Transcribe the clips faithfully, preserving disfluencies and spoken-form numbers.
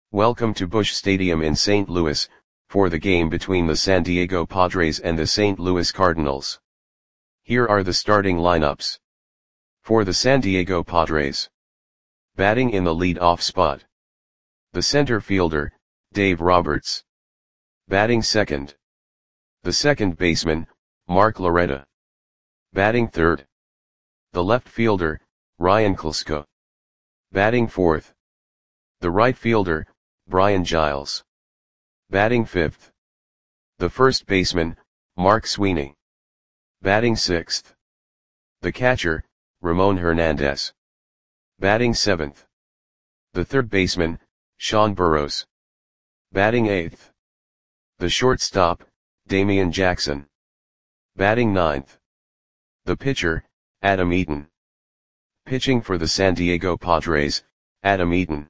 Welcome to Busch Stadium in Saint Louis, for the game between the San Diego Padres and the Saint Louis Cardinals. Here are the starting lineups. For the San Diego Padres. Batting in the lead-off spot. The center fielder, Dave Roberts. Batting second. The second baseman, Mark Loretta. Batting third. The left fielder, Ryan Klesko. Batting fourth. The right fielder, Brian Giles. Batting fifth. The first baseman, Mark Sweeney. Batting sixth. The catcher, Ramon Hernandez. Batting seventh. The third baseman, Sean Burroughs. Batting eighth. The shortstop, Damian Jackson. Batting ninth. The pitcher, Adam Eaton. Pitching for the San Diego Padres, Adam Eaton.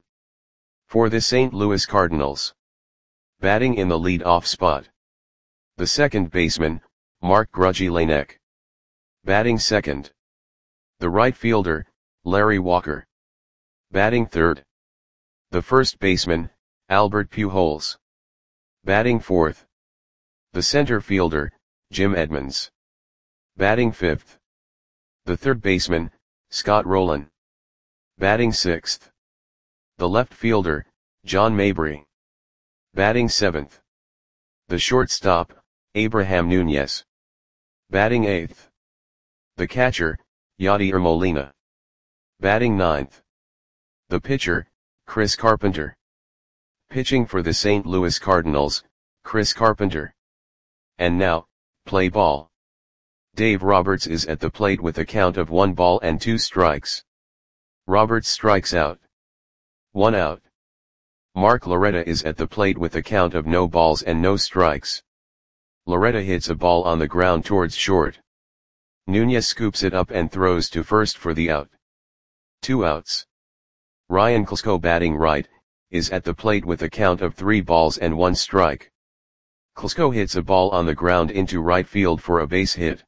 For the Saint Louis Cardinals. Batting in the lead-off spot. The second baseman, Mark Grudzielanek. Batting second. The right fielder, Larry Walker. Batting third. The first baseman, Albert Pujols. Batting fourth. The center fielder, Jim Edmonds. Batting fifth. The third baseman, Scott Rolen. Batting sixth. The left fielder, John Mabry. Batting seventh. The shortstop, Abraham Nunez. Batting eighth. The catcher, Yadier Molina. Batting ninth. The pitcher, Chris Carpenter. Pitching for the Saint Louis Cardinals, Chris Carpenter. And now, play ball. Dave Roberts is at the plate with a count of one ball and two strikes. Roberts strikes out. One out. Mark Loretta is at the plate with a count of no balls and no strikes. Loretta hits a ball on the ground towards short. Nunez scoops it up and throws to first for the out. Two outs. Ryan Klesko, batting right, is at the plate with a count of three balls and one strike. Klesko hits a ball on the ground into right field for a base hit.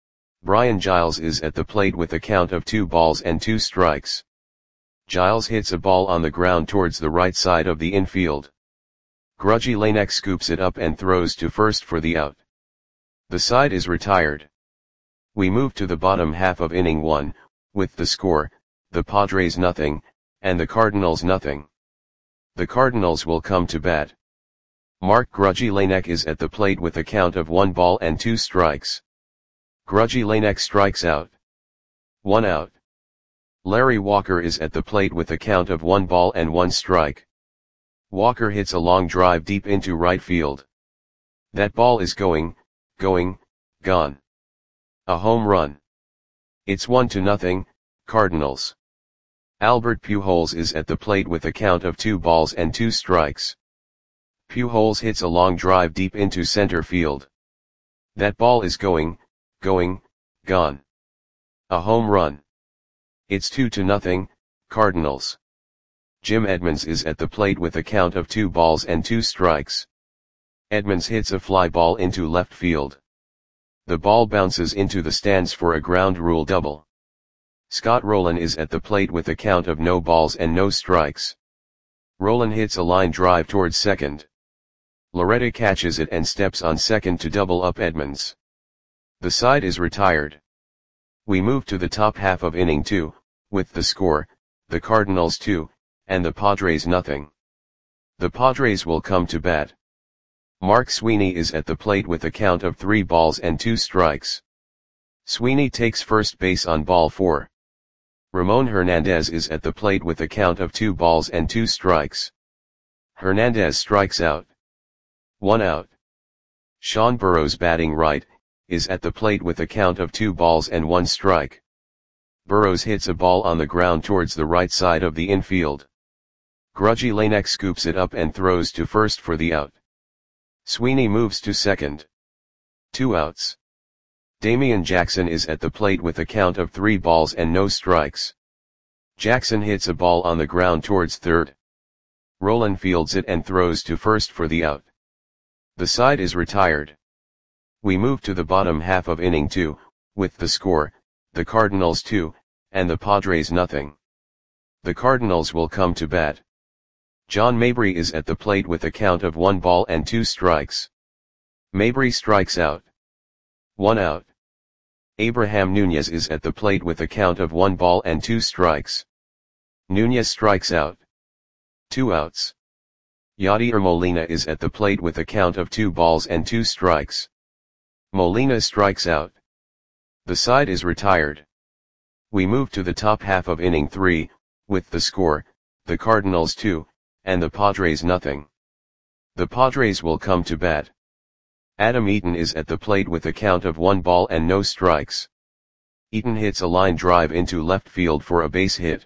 Brian Giles is at the plate with a count of two balls and two strikes. Giles hits a ball on the ground towards the right side of the infield. Grudzielanek scoops it up and throws to first for the out. The side is retired. We move to the bottom half of inning one, with the score, the Padres nothing, and the Cardinals nothing. The Cardinals will come to bat. Mark Grudzielanek is at the plate with a count of one ball and two strikes. Grudzielanek strikes out. One out. Larry Walker is at the plate with a count of one ball and one strike. Walker hits a long drive deep into right field. That ball is going, going, gone. A home run. It's one to nothing, Cardinals. Albert Pujols is at the plate with a count of two balls and two strikes. Pujols hits a long drive deep into center field. That ball is going, going, gone. A home run. It's two to nothing, Cardinals. Jim Edmonds is at the plate with a count of two balls and two strikes. Edmonds hits a fly ball into left field. The ball bounces into the stands for a ground rule double. Scott Rolen is at the plate with a count of no balls and no strikes. Rolen hits a line drive towards second. Loretta catches it and steps on second to double up Edmonds. The side is retired. We move to the top half of inning two, with the score, the Cardinals two, and the Padres nothing. The Padres will come to bat. Mark Sweeney is at the plate with a count of three balls and two strikes. Sweeney takes first base on ball four. Ramon Hernandez is at the plate with a count of two balls and two strikes. Hernandez strikes out. One out. Sean Burroughs, batting right, is at the plate with a count of two balls and one strike. Burroughs hits a ball on the ground towards the right side of the infield. Grudzielanek scoops it up and throws to first for the out. Sweeney moves to second. Two outs. Damian Jackson is at the plate with a count of three balls and no strikes. Jackson hits a ball on the ground towards third. Rolen fields it and throws to first for the out. The side is retired. We move to the bottom half of inning two, with the score, the Cardinals two, and the Padres nothing. The Cardinals will come to bat. John Mabry is at the plate with a count of one ball and two strikes. Mabry strikes out. One out. Abraham Nunez is at the plate with a count of one ball and two strikes. Nunez strikes out. Two outs. Yadier Molina is at the plate with a count of two balls and two strikes. Molina strikes out. The side is retired. We move to the top half of inning three, with the score, the Cardinals two, and the Padres nothing. The Padres will come to bat. Adam Eaton is at the plate with a count of one ball and no strikes. Eaton hits a line drive into left field for a base hit.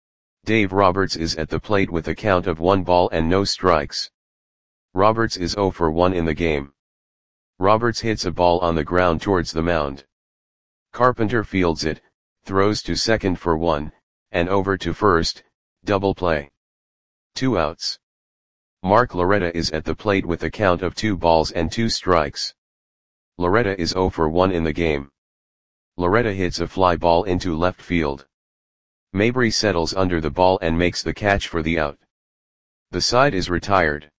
Dave Roberts is at the plate with a count of one ball and no strikes. Roberts is zero for one in the game. Roberts hits a ball on the ground towards the mound. Carpenter fields it, throws to second for one, and over to first, double play. Two outs. Mark Loretta is at the plate with a count of two balls and two strikes. Loretta is zero for one in the game. Loretta hits a fly ball into left field. Mabry settles under the ball and makes the catch for the out. The side is retired.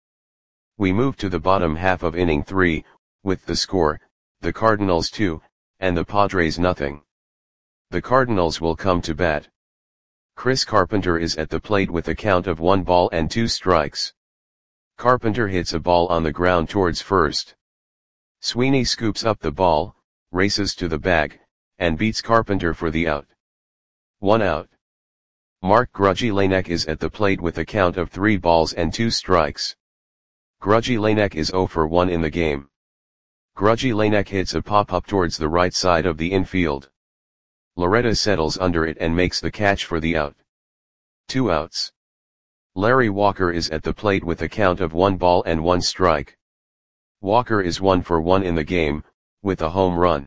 We move to the bottom half of inning three, with the score, the Cardinals two, and the Padres nothing. The Cardinals will come to bat. Chris Carpenter is at the plate with a count of one ball and two strikes. Carpenter hits a ball on the ground towards first. Sweeney scoops up the ball, races to the bag, and beats Carpenter for the out. One out. Mark Grudzielanek is at the plate with a count of three balls and two strikes. Grudzielanek is zero for one in the game. Grudzielanek hits a pop-up towards the right side of the infield. Loretta settles under it and makes the catch for the out. Two outs. Larry Walker is at the plate with a count of one ball and one strike. Walker is one for one in the game, with a home run.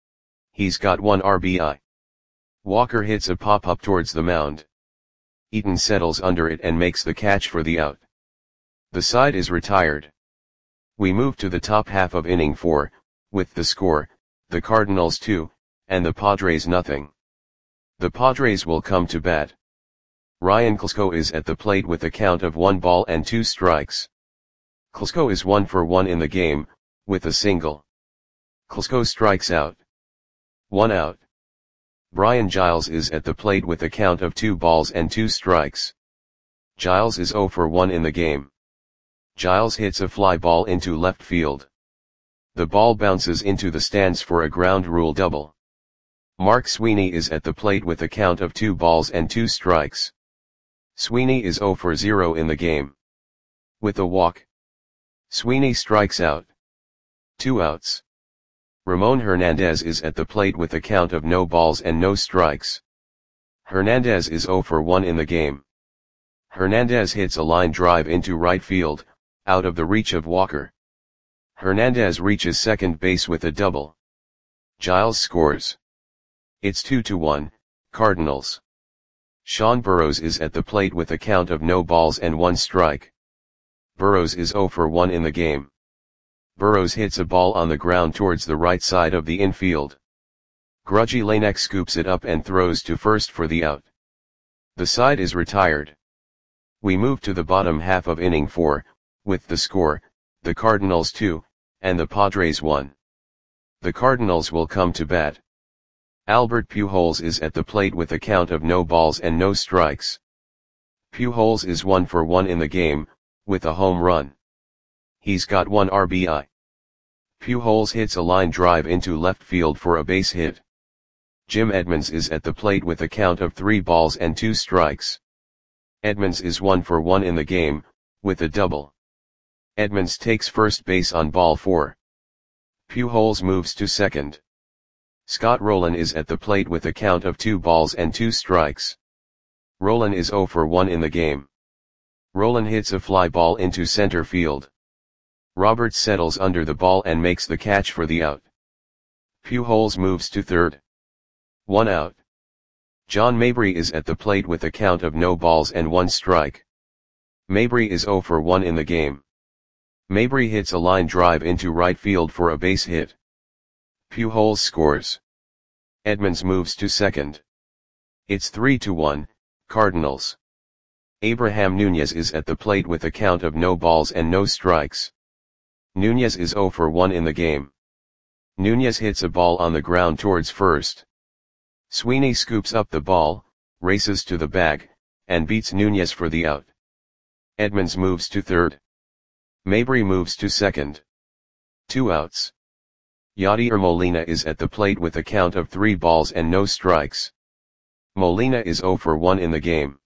He's got one R B I. Walker hits a pop-up towards the mound. Eaton settles under it and makes the catch for the out. The side is retired. We move to the top half of inning four, with the score, the Cardinals two, and the Padres nothing. The Padres will come to bat. Ryan Klesko is at the plate with a count of one ball and two strikes. Klesko is one for one in the game, with a single. Klesko strikes out. One out. Brian Giles is at the plate with a count of two balls and two strikes. Giles is zero for one in the game. Giles hits a fly ball into left field. The ball bounces into the stands for a ground rule double. Mark Sweeney is at the plate with a count of two balls and two strikes. Sweeney is zero for zero in the game. With a walk. Sweeney strikes out. Two outs. Ramon Hernandez is at the plate with a count of no balls and no strikes. Hernandez is zero for one in the game. Hernandez hits a line drive into right field, out of the reach of Walker. Hernandez reaches second base with a double. Giles scores. It's two to one, Cardinals. Sean Burrows is at the plate with a count of no balls and one strike. Burrows is zero for one in the game. Burrows hits a ball on the ground towards the right side of the infield. Grudzielanek scoops it up and throws to first for the out. The side is retired. We move to the bottom half of inning four, with the score, the Cardinals two, and the Padres one. The Cardinals will come to bat. Albert Pujols is at the plate with a count of no balls and no strikes. Pujols is one for one in the game, with a home run. He's got one R B I. Pujols hits a line drive into left field for a base hit. Jim Edmonds is at the plate with a count of three balls and two strikes. Edmonds is one for one in the game, with a double. Edmonds takes first base on ball four. Pujols moves to second. Scott Rowland is at the plate with a count of two balls and two strikes. Rowland is zero for one in the game. Rowland hits a fly ball into center field. Roberts settles under the ball and makes the catch for the out. Pujols moves to third. One out. John Mabry is at the plate with a count of no balls and one strike. Mabry is zero for one in the game. Mabry hits a line drive into right field for a base hit. Pujols scores. Edmonds moves to second. It's three to one, Cardinals. Abraham Nunez is at the plate with a count of no balls and no strikes. Nunez is zero for one in the game. Nunez hits a ball on the ground towards first. Sweeney scoops up the ball, races to the bag, and beats Nunez for the out. Edmonds moves to third. Mabry moves to second. Two outs. Yadier Molina is at the plate with a count of three balls and no strikes. Molina is zero for one in the game.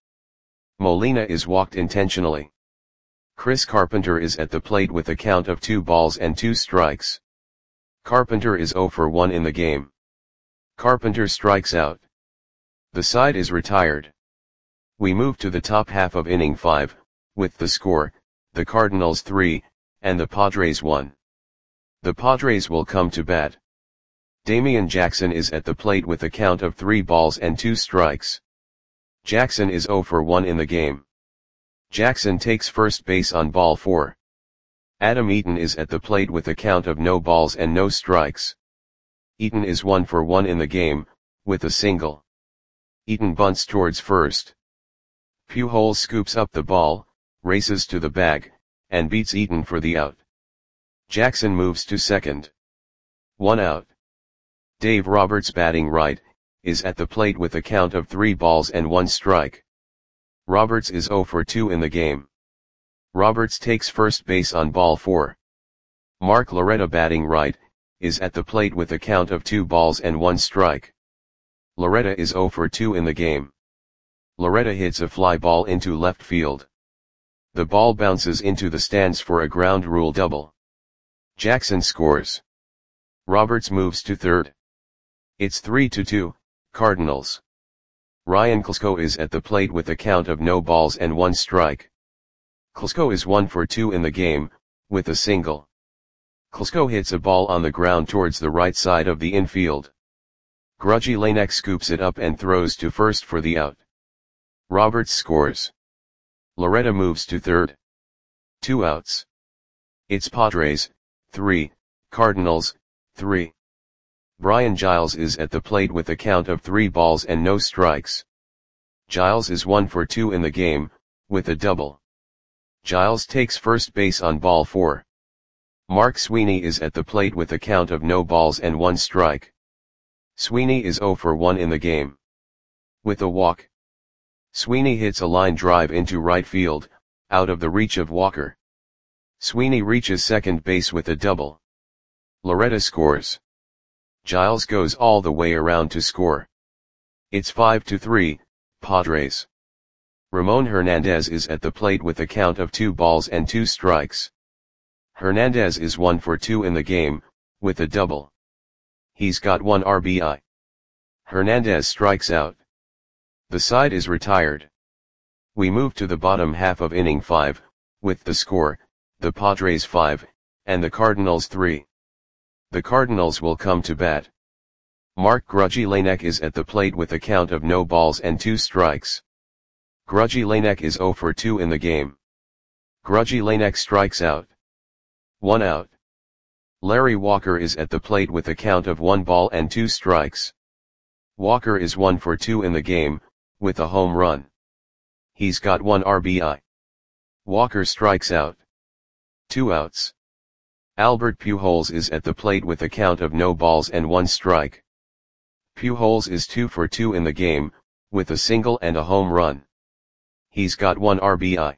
Molina is walked intentionally. Chris Carpenter is at the plate with a count of two balls and two strikes. Carpenter is zero for one in the game. Carpenter strikes out. The side is retired. We move to the top half of inning five, with the score, the Cardinals three, and the Padres one. The Padres will come to bat. Damian Jackson is at the plate with a count of three balls and two strikes. Jackson is zero for one in the game. Jackson takes first base on ball four. Adam Eaton is at the plate with a count of no balls and no strikes. Eaton is one for one in the game, with a single. Eaton bunts towards first. Pujols scoops up the ball, races to the bag, and beats Eaton for the out. Jackson moves to second. One out. Dave Roberts, batting right, is at the plate with a count of three balls and one strike. Roberts is zero for two in the game. Roberts takes first base on ball four. Mark Loretta, batting right, is at the plate with a count of two balls and one strike. Loretta is zero for two in the game. Loretta hits a fly ball into left field. The ball bounces into the stands for a ground rule double. Jackson scores. Roberts moves to third. It's three to two, Cardinals. Ryan Klesko is at the plate with a count of no balls and one strike. Klesko is one for two in the game, with a single. Klesko hits a ball on the ground towards the right side of the infield. Grudgy Lanek scoops it up and throws to first for the out. Roberts scores. Loretta moves to third. Two outs. It's Padres, three, Cardinals, three. Brian Giles is at the plate with a count of three balls and no strikes. Giles is one for two in the game, with a double. Giles takes first base on ball four. Mark Sweeney is at the plate with a count of no balls and one strike. Sweeney is zero for one in the game. With a walk. Sweeney hits a line drive into right field, out of the reach of Walker. Sweeney reaches second base with a double. Loretta scores. Giles goes all the way around to score. It's five to three, Padres. Ramon Hernandez is at the plate with a count of two balls and two strikes. Hernandez is one for two in the game, with a double. He's got one R B I. Hernandez strikes out. The side is retired. We move to the bottom half of inning five, with the score, the Padres five, and the Cardinals three. The Cardinals will come to bat. Mark Grudgy Lanek is at the plate with a count of no balls and two strikes. Grudgy Lanek is zero for two in the game. Grudgy Lanek strikes out. One out. Larry Walker is at the plate with a count of one ball and two strikes. Walker is one for two in the game, with a home run. He's got one R B I. Walker strikes out. Two outs. Albert Pujols is at the plate with a count of no balls and one strike. Pujols is two for two in the game, with a single and a home run. He's got one R B I.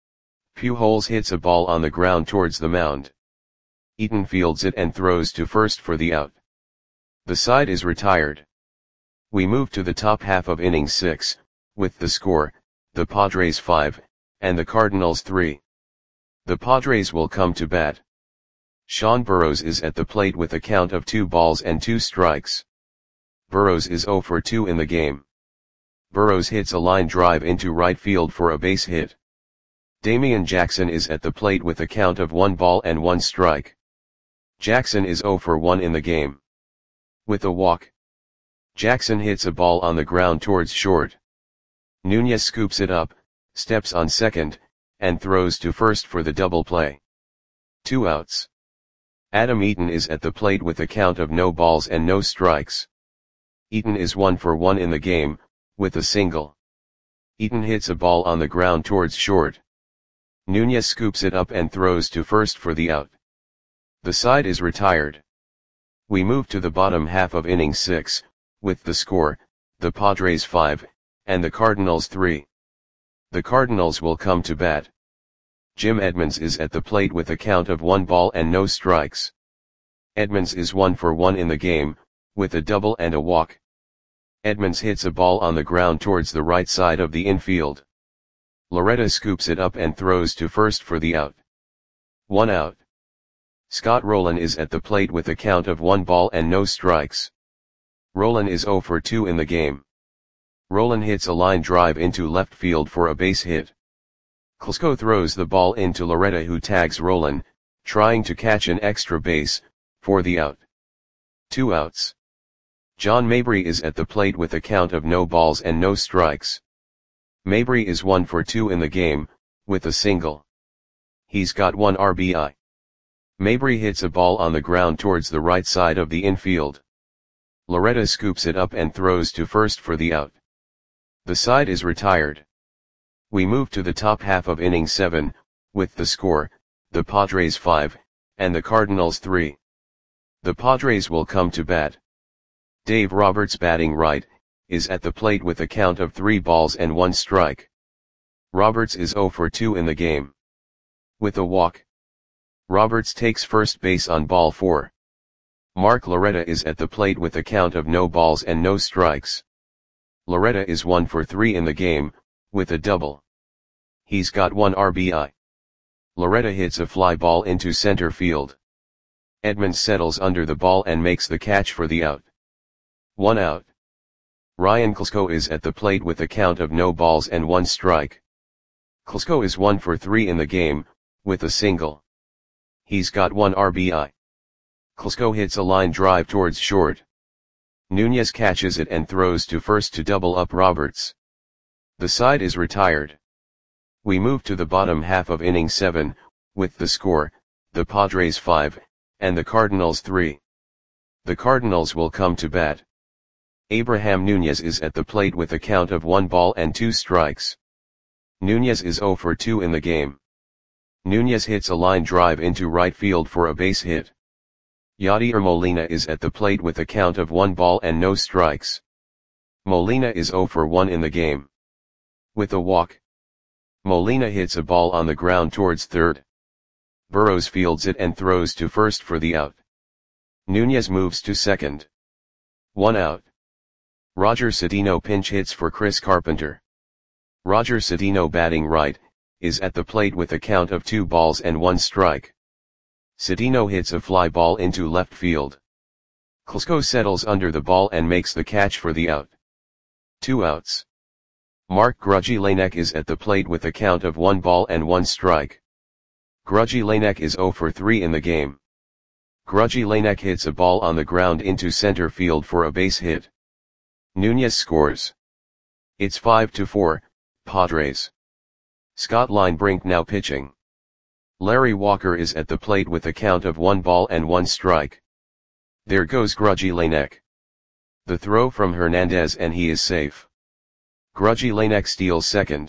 Pujols hits a ball on the ground towards the mound. Eaton fields it and throws to first for the out. The side is retired. We move to the top half of inning six, with the score, the Padres five, and the Cardinals three. The Padres will come to bat. Sean Burrows is at the plate with a count of two balls and two strikes. Burrows is zero for two in the game. Burrows hits a line drive into right field for a base hit. Damian Jackson is at the plate with a count of one ball and one strike. Jackson is zero for one in the game. With a walk. Jackson hits a ball on the ground towards short. Nunez scoops it up, steps on second, and throws to first for the double play. Two outs. Adam Eaton is at the plate with a count of no balls and no strikes. Eaton is one for one in the game, with a single. Eaton hits a ball on the ground towards short. Nunez scoops it up and throws to first for the out. The side is retired. We move to the bottom half of inning six, with the score, the Padres five, and the Cardinals three. The Cardinals will come to bat. Jim Edmonds is at the plate with a count of one ball and no strikes. Edmonds is one for one in the game, with a double and a walk. Edmonds hits a ball on the ground towards the right side of the infield. Loretta scoops it up and throws to first for the out. One out. Scott Rolen is at the plate with a count of one ball and no strikes. Rolen is zero for two in the game. Rolen hits a line drive into left field for a base hit. Klesko throws the ball into Loretta, who tags Rolen, trying to catch an extra base, for the out. Two outs. John Mabry is at the plate with a count of no balls and no strikes. Mabry is one for two in the game, with a single. He's got one R B I. Mabry hits a ball on the ground towards the right side of the infield. Loretta scoops it up and throws to first for the out. The side is retired. We move to the top half of inning seven, with the score, the Padres five, and the Cardinals three. The Padres will come to bat. Dave Roberts, batting right, is at the plate with a count of three balls and one strike. Roberts is zero for two in the game. With a walk. Roberts takes first base on ball four. Mark Loretta is at the plate with a count of no balls and no strikes. Loretta is one for three in the game, with a double. He's got one R B I. Loretta hits a fly ball into center field. Edmonds settles under the ball and makes the catch for the out. One out. Ryan Klesko is at the plate with a count of no balls and one strike. Klesko is one for three in the game, with a single. He's got one R B I. Klesko hits a line drive towards short. Nunez catches it and throws to first to double up Roberts. The side is retired. We move to the bottom half of inning seven, with the score, the Padres five, and the Cardinals three. The Cardinals will come to bat. Abraham Nunez is at the plate with a count of one ball and two strikes. Nunez is zero for two in the game. Nunez hits a line drive into right field for a base hit. Yadier Molina is at the plate with a count of one ball and no strikes. Molina is zero for one in the game. With a walk. Molina hits a ball on the ground towards third. Burrows fields it and throws to first for the out. Nunez moves to second. One out. Roger Cedeno pinch hits for Chris Carpenter. Roger Cedeno, batting right, is at the plate with a count of two balls and one strike. Cedeno hits a fly ball into left field. Klesko settles under the ball and makes the catch for the out. Two outs. Mark Grudzielanek is at the plate with a count of one ball and one strike. Grudzielanek is zero for three in the game. Grudzielanek hits a ball on the ground into center field for a base hit. Nunez scores. It's five to four, Padres. Scott Linebrink now pitching. Larry Walker is at the plate with a count of one ball and one strike. There goes Grudzielanek. The throw from Hernandez and he is safe. Grudzielanek steals second.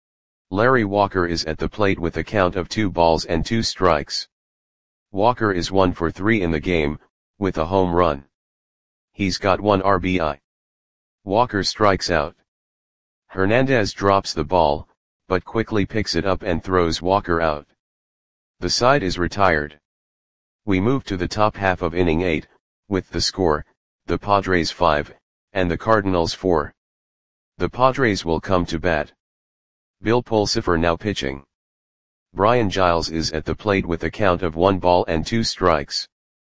Larry Walker is at the plate with a count of two balls and two strikes. Walker is one for three in the game, with a home run. He's got one R B I. Walker strikes out. Hernandez drops the ball, but quickly picks it up and throws Walker out. The side is retired. We move to the top half of inning eight, with the score, the Padres five, and the Cardinals four. The Padres will come to bat. Bill Pulsipher now pitching. Brian Giles is at the plate with a count of one ball and two strikes.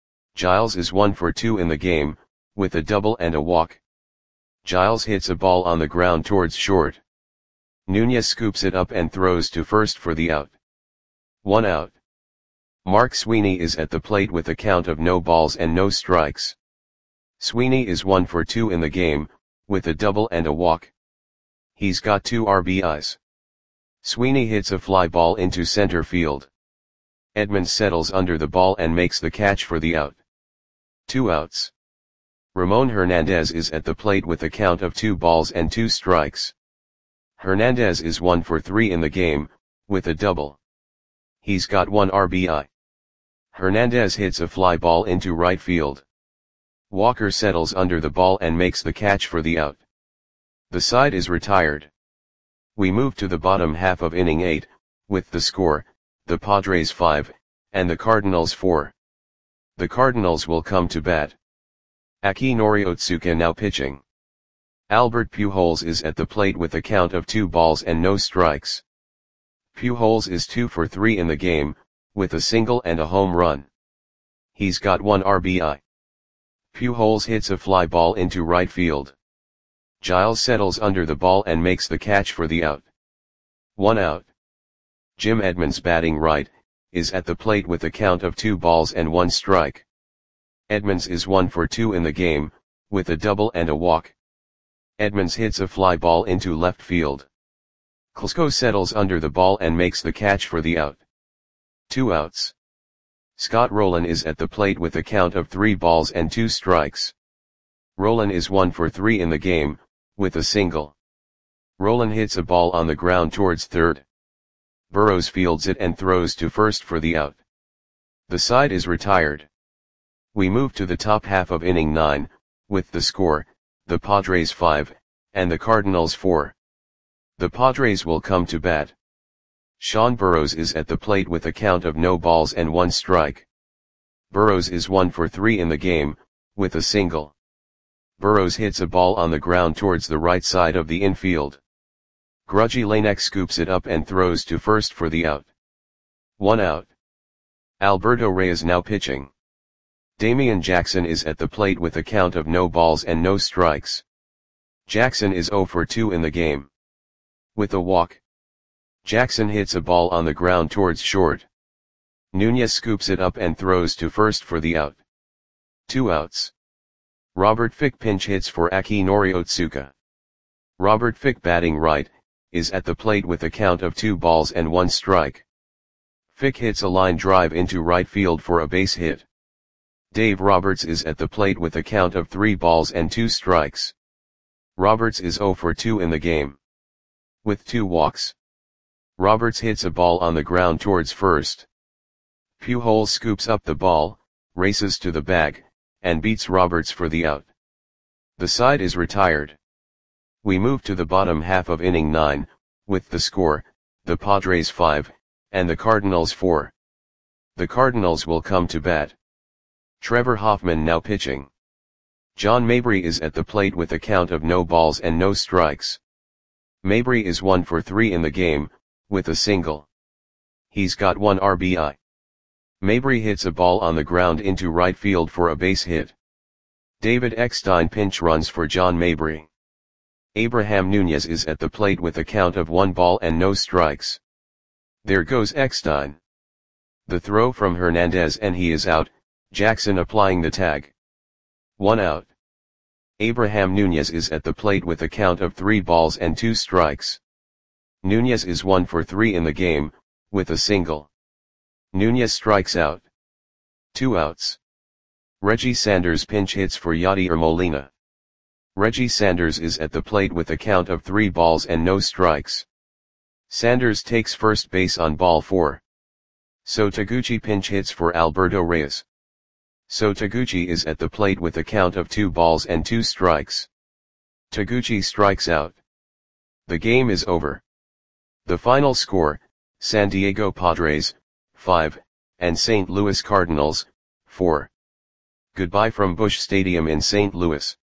Giles is one for two in the game, with a double and a walk. Giles hits a ball on the ground towards short. Nunez scoops it up and throws to first for the out. One out. Mark Sweeney is at the plate with a count of no balls and no strikes. Sweeney is one for two in the game, with a double and a walk. He's got two R B Is. Sweeney hits a fly ball into center field. Edmonds settles under the ball and makes the catch for the out. Two outs. Ramon Hernandez is at the plate with a count of two balls and two strikes. Hernandez is one for three in the game, with a double. He's got one R B I. Hernandez hits a fly ball into right field. Walker settles under the ball and makes the catch for the out. The side is retired. We move to the bottom half of inning eight, with the score, the Padres five, and the Cardinals four. The Cardinals will come to bat. Akinori Otsuka now pitching. Albert Pujols is at the plate with a count of two balls and no strikes. Pujols is two for three in the game, with a single and a home run. He's got one R B I. Pujols hits a fly ball into right field. Giles settles under the ball and makes the catch for the out. One out. Jim Edmonds, batting right, is at the plate with a count of two balls and one strike. Edmonds is one for two in the game, with a double and a walk. Edmonds hits a fly ball into left field. Klesko settles under the ball and makes the catch for the out. Two outs. Scott Rolen is at the plate with a count of three balls and two strikes. Rolen is one for three in the game, with a single. Rolen hits a ball on the ground towards third. Burrows fields it and throws to first for the out. The side is retired. We move to the top half of inning nine, with the score, the Padres five, and the Cardinals four. The Padres will come to bat. Sean Burrows is at the plate with a count of no balls and one strike. Burrows is one for three in the game, with a single. Burrows hits a ball on the ground towards the right side of the infield. Grudgy Lanek scoops it up and throws to first for the out. One out. Alberto Reyes now pitching. Damian Jackson is at the plate with a count of no balls and no strikes. Jackson is zero for two in the game. With a walk. Jackson hits a ball on the ground towards short. Nunez scoops it up and throws to first for the out. Two outs. Robert Fick pinch hits for Akinori Otsuka. Robert Fick, batting right, is at the plate with a count of two balls and one strike. Fick hits a line drive into right field for a base hit. Dave Roberts is at the plate with a count of three balls and two strikes. Roberts is zero for two in the game. With two walks. Roberts hits a ball on the ground towards first. Pujols scoops up the ball, races to the bag, and beats Roberts for the out. The side is retired. We move to the bottom half of inning nine, with the score, the Padres five, and the Cardinals four. The Cardinals will come to bat. Trevor Hoffman now pitching. John Mabry is at the plate with a count of no balls and no strikes. Mabry is one for three in the game, with a single. He's got one R B I. Mabry hits a ball on the ground into right field for a base hit. David Eckstein pinch runs for John Mabry. Abraham Nunez is at the plate with a count of one ball and no strikes. There goes Eckstein. The throw from Hernandez and he is out, Jackson applying the tag. One out. Abraham Nunez is at the plate with a count of three balls and two strikes. Nunez is one for three in the game, with a single. Nunez strikes out. Two outs. Reggie Sanders pinch hits for Yadier Molina. Reggie Sanders is at the plate with a count of three balls and no strikes. Sanders takes first base on ball four. So Taguchi pinch hits for Alberto Reyes. So Taguchi is at the plate with a count of two balls and two strikes. Taguchi strikes out. The game is over. The final score, San Diego Padres, five, and Saint Louis Cardinals, four. Goodbye from Busch Stadium in Saint Louis.